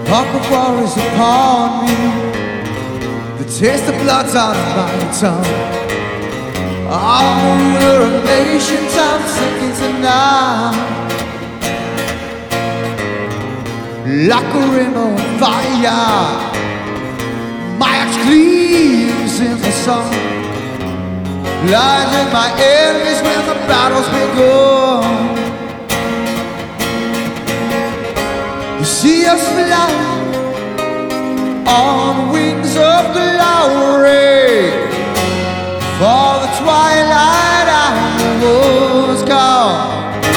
Fog of war is upon me. The taste of blood's on my tongue. I'm the ruler of nations, I'm sinking tonight. Like a rim on fire, my axe gleams in the sun, blinding my enemies when the battle's begun. You see us fly on wings of glory, for the twilight hour was gone.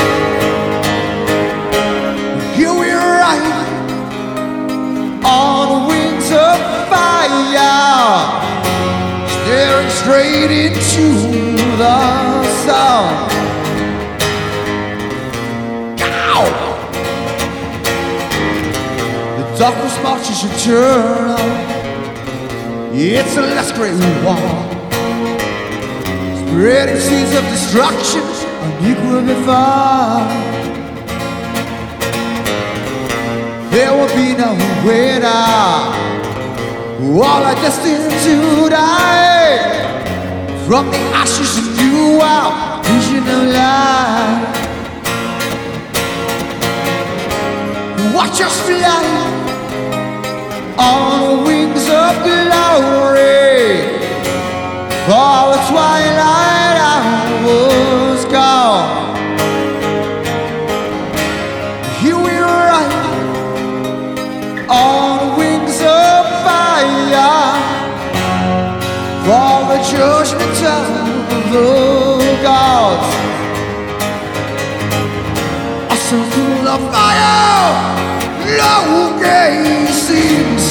Here we ride on wings of fire, staring straight into the sun. The darkness marches eternal. It's a last great war, spreading seeds of destruction unequal before. There will be no winner. All are destined to die. From the ashes of new out vision of life. Watch us fly on wings of glory, for the twilight hour's gone. Here we ride on wings of fire, for the judgment of the gods. A circle of fire, low gazings,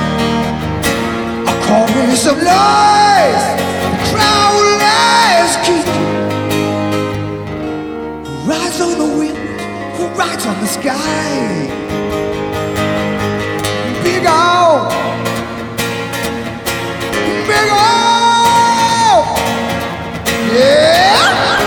a chorus of lies, the crowdless king. Who rides on the wind, who rides on the sky. Big O, Big O, yeah.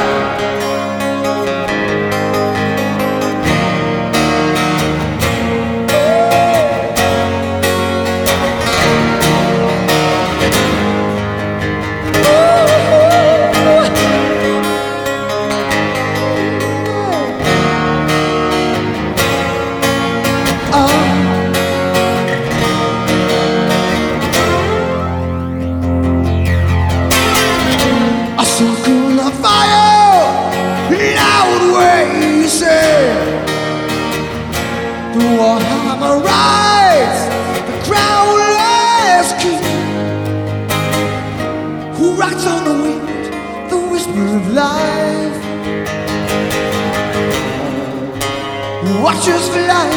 Circle of fire, loud racing. The warhammer rides, the crownless king. Who rides on the wind, the whisper of life. Watchers fly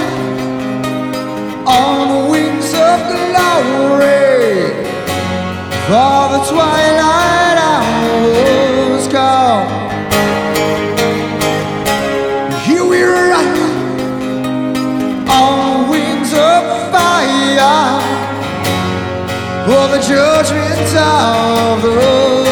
on wings of glory, for the twilight hour's gone. Here we ride on wings of fire, for the judgment of the